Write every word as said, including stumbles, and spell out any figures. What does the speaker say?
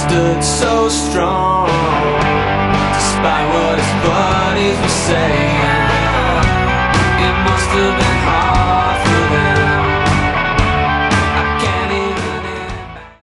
stood so strong, despite what his buddies would say.